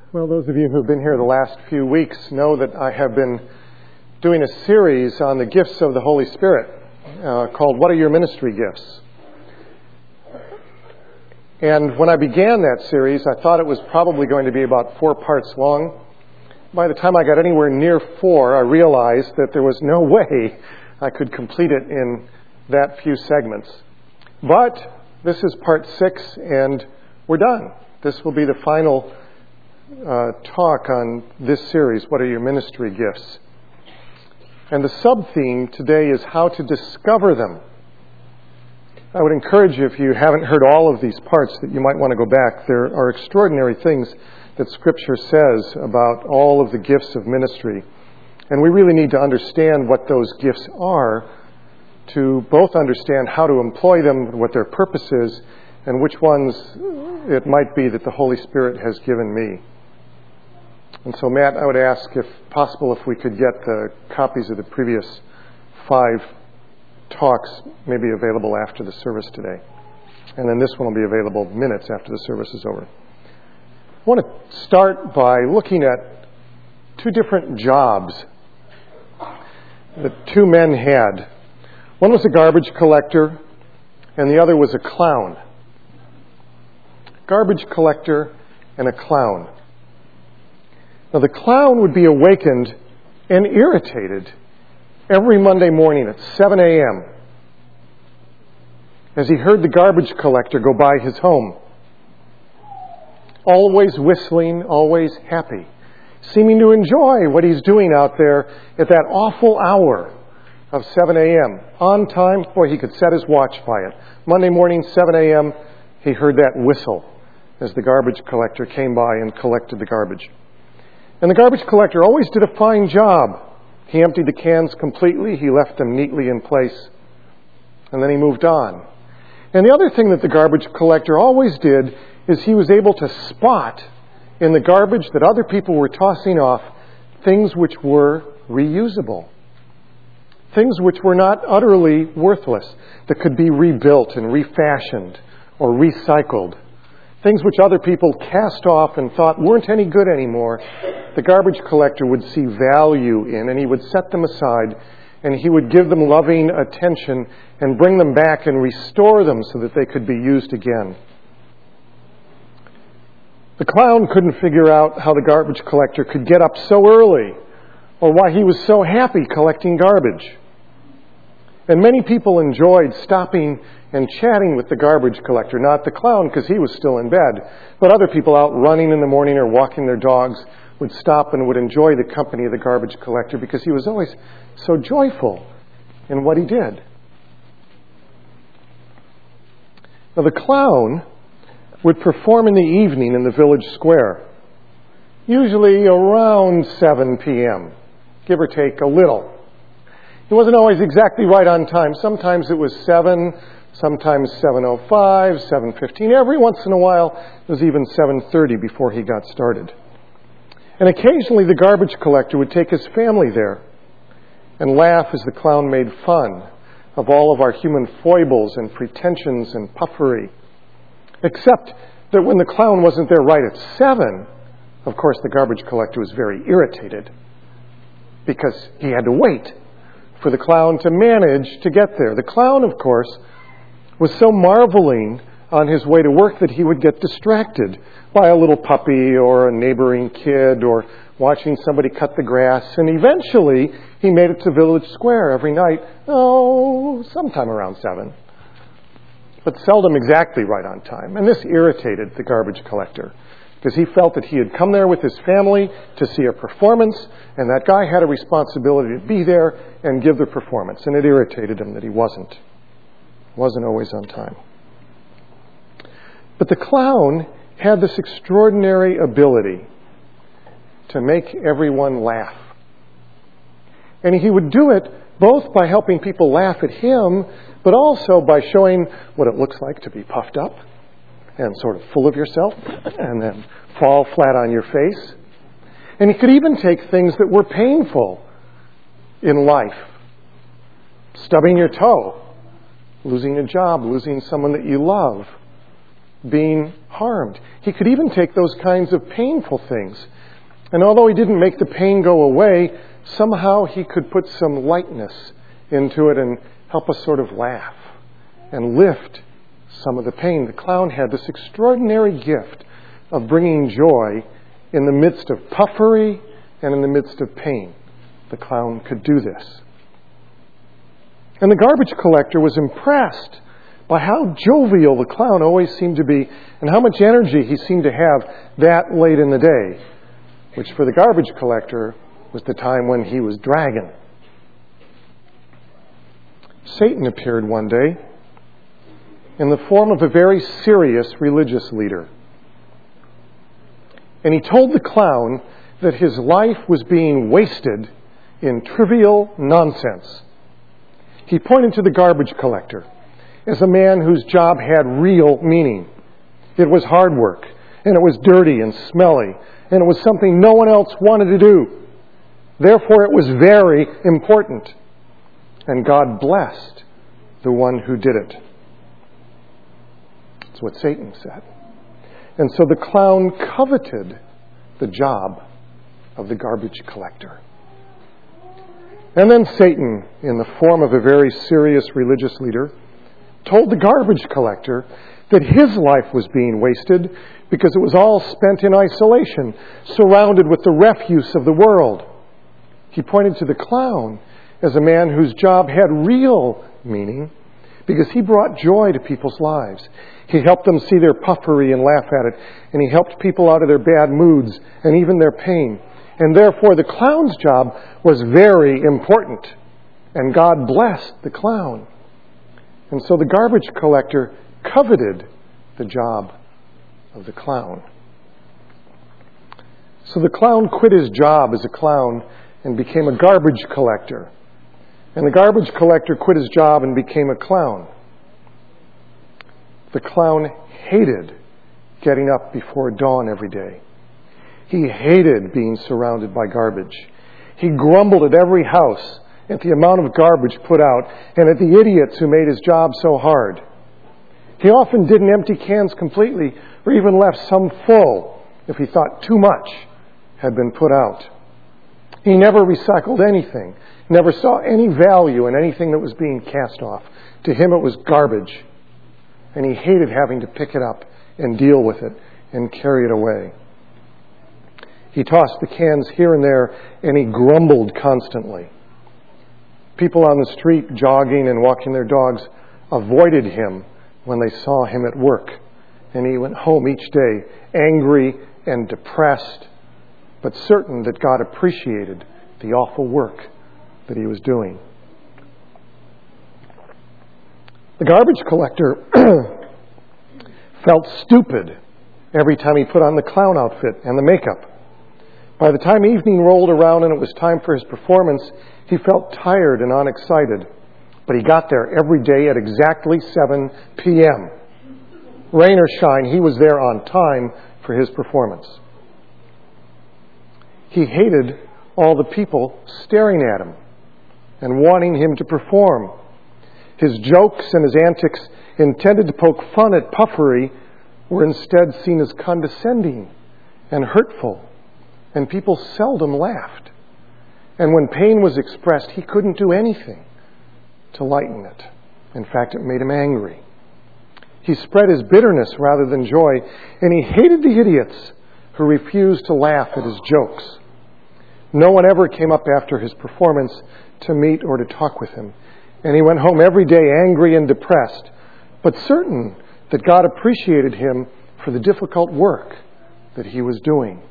Well, those of you who have been here the last few weeks know that I have been doing a series on the gifts of the Holy Spirit called What Are Your Ministry Gifts? And when I began that series, I thought it was probably going to be about 4 parts long. By the time I got anywhere near 4, I realized that there was no way I could complete it in that few segments. But this is part 6, and we're done. This will be the final talk on this series, What Are Your Ministry Gifts? And the sub-theme today is how to discover them. I would encourage you, if you haven't heard all of these parts, that you might want to go back. There are extraordinary things that Scripture says about all of the gifts of ministry. And we really need to understand what those gifts are to both understand how to employ them, what their purpose is, and which ones it might be that the Holy Spirit has given me. And so, Matt, I would ask, if possible, if we could get the copies of the previous 5 talks maybe available after the service today. And then this one will be available minutes after the service is over. I want to start by looking at 2 different jobs that 2 men had. One was a garbage collector, and the other was a clown. Garbage collector and a clown. Now, the clown would be awakened and irritated every Monday morning at 7 a.m. as he heard the garbage collector go by his home. Always whistling, always happy, seeming to enjoy what he's doing out there at that awful hour of 7 a.m. On time, boy, he could set his watch by it. Monday morning, 7 a.m., he heard that whistle as the garbage collector came by and collected the garbage. And the garbage collector always did a fine job. He emptied the cans completely. He left them neatly in place. And then he moved on. And the other thing that the garbage collector always did is he was able to spot in the garbage that other people were tossing off things which were reusable. Things which were not utterly worthless, that could be rebuilt and refashioned or recycled. Things which other people cast off and thought weren't any good anymore, the garbage collector would see value in, and he would set them aside, and he would give them loving attention and bring them back and restore them so that they could be used again. The clown couldn't figure out how the garbage collector could get up so early, or why he was so happy collecting garbage. And many people enjoyed stopping and chatting with the garbage collector, not the clown because he was still in bed, but other people out running in the morning or walking their dogs would stop and would enjoy the company of the garbage collector because he was always so joyful in what he did. Now, the clown would perform in the evening in the village square, usually around 7 p.m., give or take a little. He wasn't always exactly right on time. Sometimes it was 7, sometimes 7:05, 7:15. Every once in a while, it was even 7:30 before he got started. And occasionally the garbage collector would take his family there and laugh as the clown made fun of all of our human foibles and pretensions and puffery. Except that when the clown wasn't there right at 7, of course the garbage collector was very irritated because he had to wait for the clown to manage to get there. The clown, of course, was so marveling on his way to work that he would get distracted by a little puppy or a neighboring kid or watching somebody cut the grass. And eventually, he made it to Village Square every night, sometime around 7. But seldom exactly right on time. And this irritated the garbage collector because he felt that he had come there with his family to see a performance, and that guy had a responsibility to be there and give the performance. And it irritated him that he wasn't always on time. But the clown had this extraordinary ability to make everyone laugh. And he would do it both by helping people laugh at him, but also by showing what it looks like to be puffed up and sort of full of yourself and then fall flat on your face. And he could even take things that were painful in life. Stubbing your toe, losing a job, losing someone that you love, being harmed. He could even take those kinds of painful things. And although he didn't make the pain go away, somehow he could put some lightness into it and help us sort of laugh and lift some of the pain. The clown had this extraordinary gift of bringing joy in the midst of puffery and in the midst of pain. The clown could do this. And the garbage collector was impressed by how jovial the clown always seemed to be and how much energy he seemed to have that late in the day, which for the garbage collector was the time when he was dragging. Satan appeared one day in the form of a very serious religious leader. And he told the clown that his life was being wasted in trivial nonsense. He pointed to the garbage collector as a man whose job had real meaning. It was hard work, and it was dirty and smelly, and it was something no one else wanted to do. Therefore, it was very important. And God blessed the one who did it. That's what Satan said. And so the clown coveted the job of the garbage collector. And then Satan, in the form of a very serious religious leader, told the garbage collector that his life was being wasted because it was all spent in isolation, surrounded with the refuse of the world. He pointed to the clown as a man whose job had real meaning because he brought joy to people's lives. He helped them see their puffery and laugh at it, and he helped people out of their bad moods and even their pain. And therefore, the clown's job was very important, and God blessed the clown. And so the garbage collector coveted the job of the clown. So the clown quit his job as a clown and became a garbage collector. And the garbage collector quit his job and became a clown. The clown hated getting up before dawn every day. He hated being surrounded by garbage. He grumbled at every house at the amount of garbage put out and at the idiots who made his job so hard. He often didn't empty cans completely or even left some full if he thought too much had been put out. He never recycled anything, never saw any value in anything that was being cast off. To him it was garbage, and he hated having to pick it up and deal with it and carry it away. He tossed the cans here and there, and he grumbled constantly. People on the street jogging and walking their dogs avoided him when they saw him at work, and he went home each day angry and depressed, but certain that God appreciated the awful work that he was doing. The garbage collector felt stupid every time he put on the clown outfit and the makeup. By the time evening rolled around and it was time for his performance, he felt tired and unexcited. But he got there every day at exactly 7 p.m. Rain or shine, he was there on time for his performance. He hated all the people staring at him and wanting him to perform. His jokes and his antics intended to poke fun at puffery were instead seen as condescending and hurtful, and people seldom laughed. And when pain was expressed, he couldn't do anything to lighten it. In fact, it made him angry. He spread his bitterness rather than joy, and he hated the idiots who refused to laugh at his jokes. No one ever came up after his performance to meet or to talk with him, and he went home every day angry and depressed, but certain that God appreciated him for the difficult work that he was doing.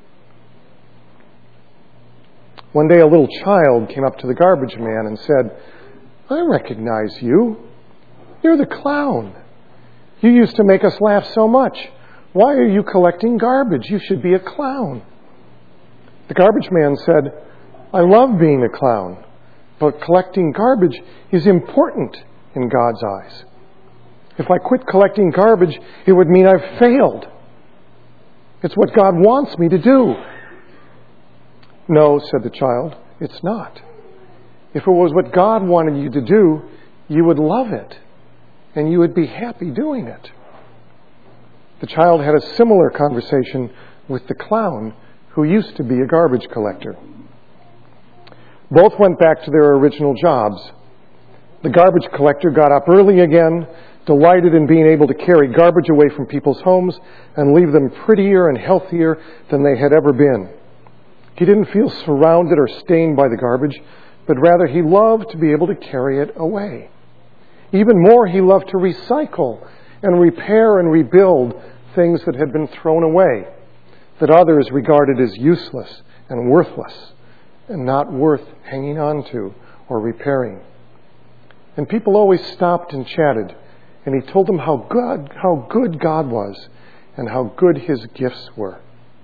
One day a little child came up to the garbage man and said, "I recognize you. You're the clown. You used to make us laugh so much. Why are you collecting garbage? You should be a clown." The garbage man said, "I love being a clown, but collecting garbage is important in God's eyes. If I quit collecting garbage, it would mean I've failed. It's what God wants me to do." "No," said the child, "it's not. If it was what God wanted you to do, you would love it, and you would be happy doing it." The child had a similar conversation with the clown who used to be a garbage collector. Both went back to their original jobs. The garbage collector got up early again, delighted in being able to carry garbage away from people's homes and leave them prettier and healthier than they had ever been. He didn't feel surrounded or stained by the garbage, but rather he loved to be able to carry it away. Even more, he loved to recycle and repair and rebuild things that had been thrown away, that others regarded as useless and worthless and not worth hanging on to or repairing. And people always stopped and chatted, and he told them how good God was and how good his gifts were.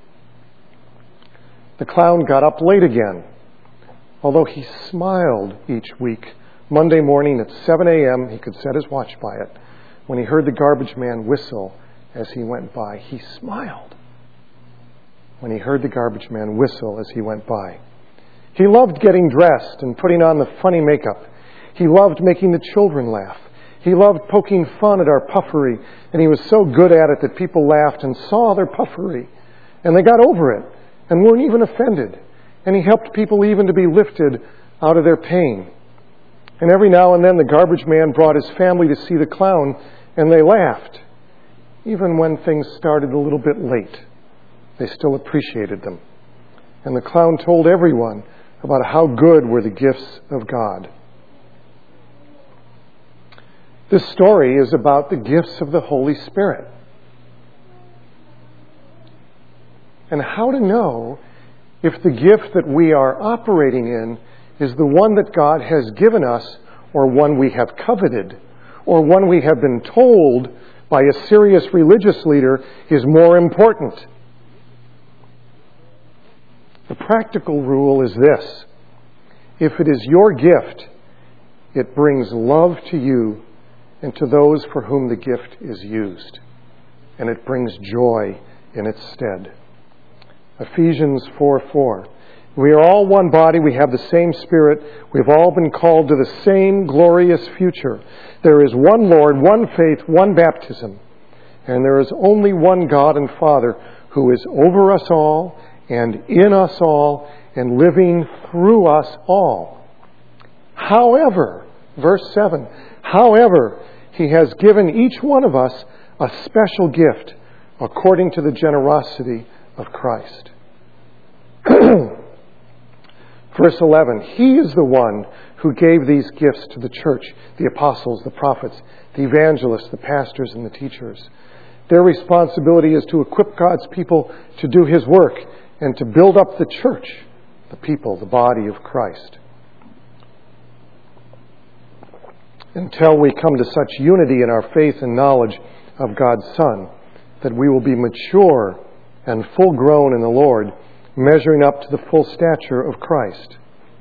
The clown got up late again, although he smiled each week. Monday morning at 7 a.m., he could set his watch by it. When he heard the garbage man whistle as he went by, he smiled. When he heard the garbage man whistle as he went by. He loved getting dressed and putting on the funny makeup. He loved making the children laugh. He loved poking fun at our puffery, and he was so good at it that people laughed and saw their puffery, and they got over it and weren't even offended. And he helped people even to be lifted out of their pain. And every now and then the garbage man brought his family to see the clown, and they laughed. Even when things started a little bit late, they still appreciated them. And the clown told everyone about how good were the gifts of God. This story is about the gifts of the Holy Spirit. And how to know if the gift that we are operating in is the one that God has given us, or one we have coveted, or one we have been told by a serious religious leader is more important. The practical rule is this: if it is your gift, it brings love to you and to those for whom the gift is used, and it brings joy in its stead. Ephesians 4:4. We are all one body, we have the same Spirit, we've all been called to the same glorious future. There is one Lord, one faith, one baptism, and there is only one God and Father who is over us all and in us all and living through us all. However, verse 7, however, he has given each one of us a special gift according to the generosity of Christ. Verse 11, he is the one who gave these gifts to the church, the apostles, the prophets, the evangelists, the pastors, and the teachers. Their responsibility is to equip God's people to do his work and to build up the church, the people, the body of Christ. Until we come to such unity in our faith and knowledge of God's Son, that we will be mature and full grown in the Lord, measuring up to the full stature of Christ.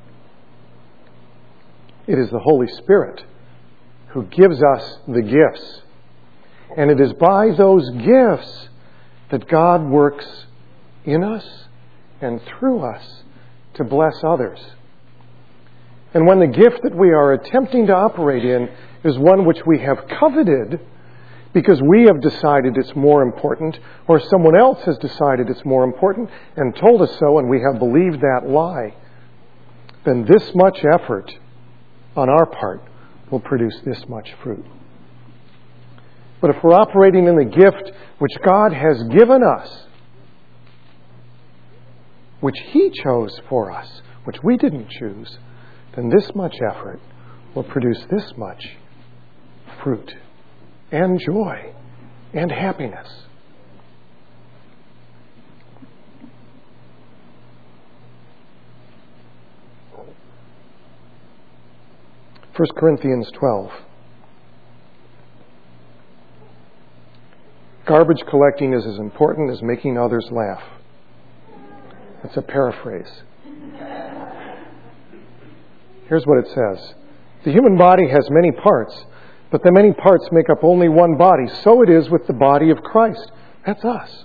It is the Holy Spirit who gives us the gifts. And it is by those gifts that God works in us and through us to bless others. And when the gift that we are attempting to operate in is one which we have coveted because we have decided it's more important, or someone else has decided it's more important and told us so, and we have believed that lie, then this much effort on our part will produce this much fruit. But if we're operating in the gift which God has given us, which he chose for us, which we didn't choose, then this much effort will produce this much fruit and joy and happiness. First Corinthians 12. Garbage collecting is as important as making others laugh. That's a paraphrase. Here's what it says. The human body has many parts, but the many parts make up only one body. So it is with the body of Christ. That's us.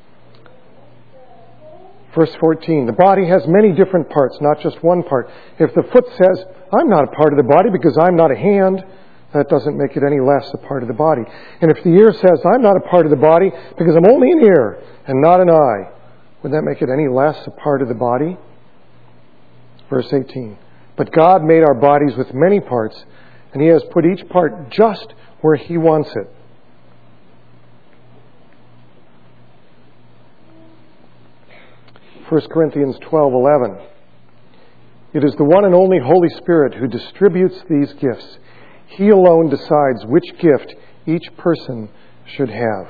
Verse 14. The body has many different parts, not just one part. If the foot says, I'm not a part of the body because I'm not a hand, that doesn't make it any less a part of the body. And if the ear says, I'm not a part of the body because I'm only an ear and not an eye, would that make it any less a part of the body? Verse 18. But God made our bodies with many parts, and He has put each part just where He wants it. 1 Corinthians 12:11. It is the one and only Holy Spirit who distributes these gifts. He alone decides which gift each person should have.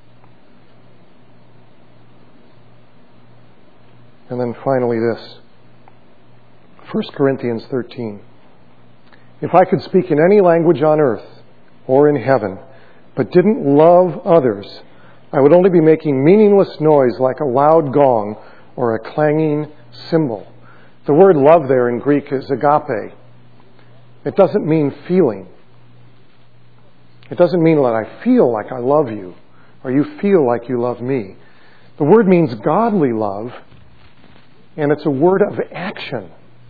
And then finally this. 1 Corinthians 13. If I could speak in any language on earth or in heaven, but didn't love others, I would only be making meaningless noise like a loud gong or a clanging cymbal. The word love there in Greek is agape. It doesn't mean feeling. It doesn't mean that I feel like I love you or you feel like you love me. The word means godly love, and it's a word of action.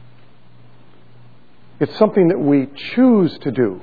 It's something that we choose to do.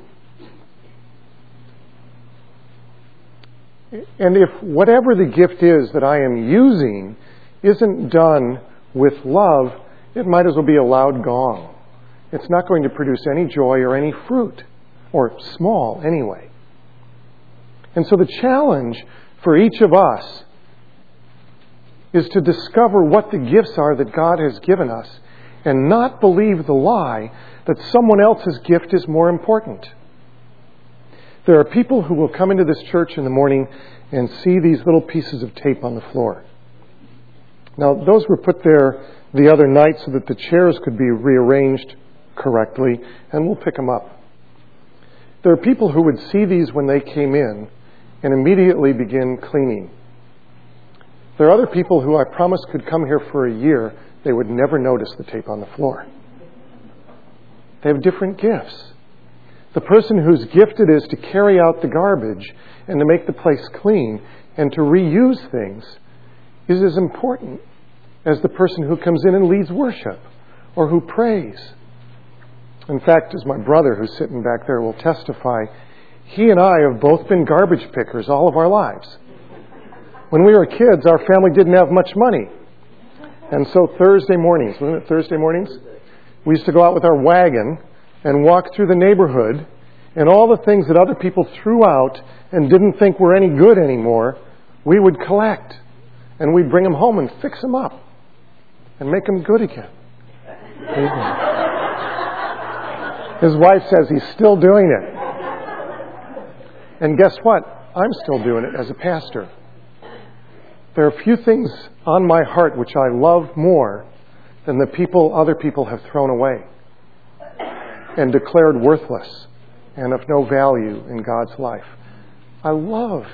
And if whatever the gift is that I am using isn't done with love, it might as well be a loud gong. It's not going to produce any joy or any fruit, or small anyway. And so the challenge for each of us is to discover what the gifts are that God has given us and not believe the lie that someone else's gift is more important. There are people who will come into this church in the morning and see these little pieces of tape on the floor. Now, those were put there the other night so that the chairs could be rearranged correctly, and we'll pick them up. There are people who would see these when they came in and immediately begin cleaning. There are other people who I promised could come here for a year. They would never notice the tape on the floor. They have different gifts. The person whose gift it is to carry out the garbage and to make the place clean and to reuse things is as important as the person who comes in and leads worship or who prays. In fact, as my brother who's sitting back there will testify, he and I have both been garbage pickers all of our lives. When we were kids, our family didn't have much money. And so Thursday mornings, wasn't it Thursday mornings? We used to go out with our wagon and walk through the neighborhood, and all the things that other people threw out and didn't think were any good anymore, we would collect. And we'd bring them home and fix them up and make them good again. His wife says he's still doing it. And guess what? I'm still doing it as a pastor. There are few things on my heart which I love more than the other people have thrown away and declared worthless and of no value in God's life. I love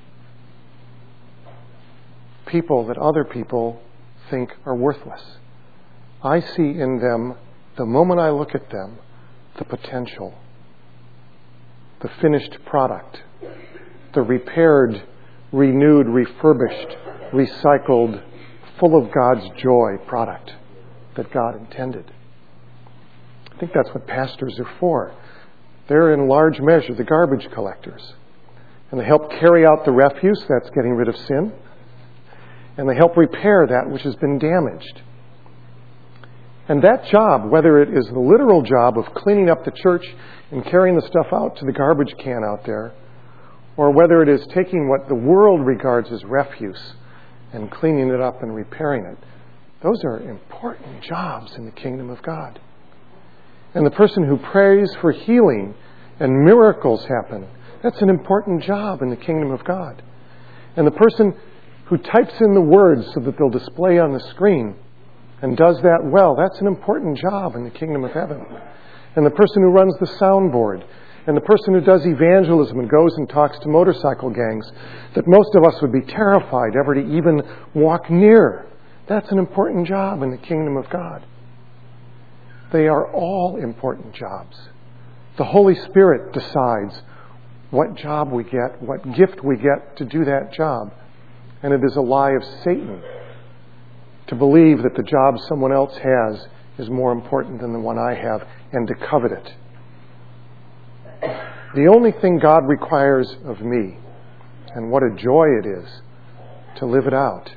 people that other people think are worthless. I see in them, the moment I look at them, the potential, the finished product, the repaired, renewed, refurbished, recycled, full of God's joy product that God intended. I think that's what pastors are for. They're in large measure the garbage collectors. And they help carry out the refuse, that's getting rid of sin. And they help repair that which has been damaged. And that job, whether it is the literal job of cleaning up the church and carrying the stuff out to the garbage can out there, or whether it is taking what the world regards as refuse and cleaning it up and repairing it, those are important jobs in the kingdom of God. And the person who prays for healing and miracles happen, that's an important job in the kingdom of God. And the person who types in the words so that they'll display on the screen and does that well, that's an important job in the kingdom of heaven. And the person who runs the soundboard, and the person who does evangelism and goes and talks to motorcycle gangs that most of us would be terrified ever to even walk near, that's an important job in the kingdom of God. They are all important jobs. The Holy Spirit decides what job we get, what gift we get to do that job. And it is a lie of Satan to believe that the job someone else has is more important than the one I have and to covet it. The only thing God requires of me, and what a joy it is to live it out,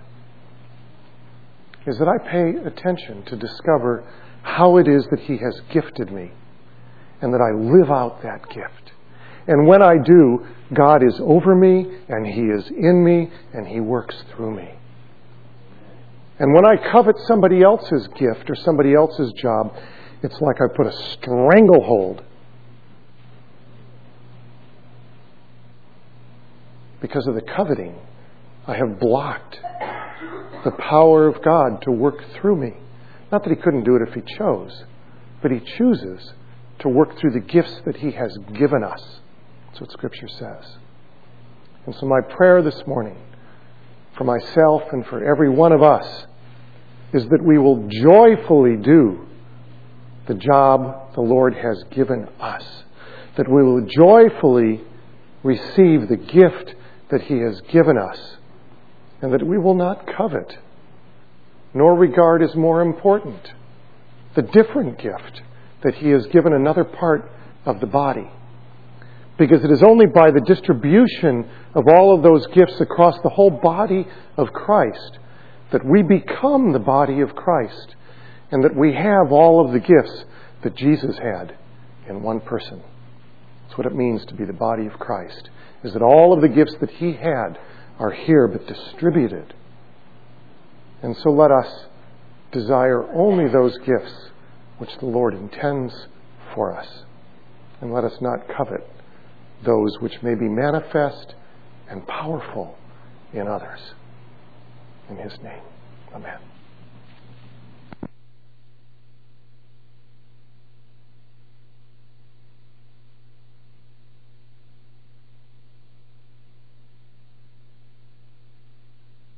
is that I pay attention to discover how it is that He has gifted me, and that I live out that gift. And when I do, God is over me, and He is in me, and He works through me. And when I covet somebody else's gift or somebody else's job, it's like I put a stranglehold. Because of the coveting, I have blocked the power of God to work through me. Not that He couldn't do it if He chose, but He chooses to work through the gifts that He has given us. That's what Scripture says. And so my prayer this morning, for myself and for every one of us, is that we will joyfully do the job the Lord has given us. That we will joyfully receive the gift that He has given us. And that we will not covet, nor regard as more important, the different gift that He has given another part of the body. Because it is only by the distribution of all of those gifts across the whole body of Christ that we become the body of Christ, and that we have all of the gifts that Jesus had in one person. That's what it means to be the body of Christ, is that all of the gifts that He had are here but distributed. And so let us desire only those gifts which the Lord intends for us. And let us not covet those which may be manifest and powerful in others. In His name, amen.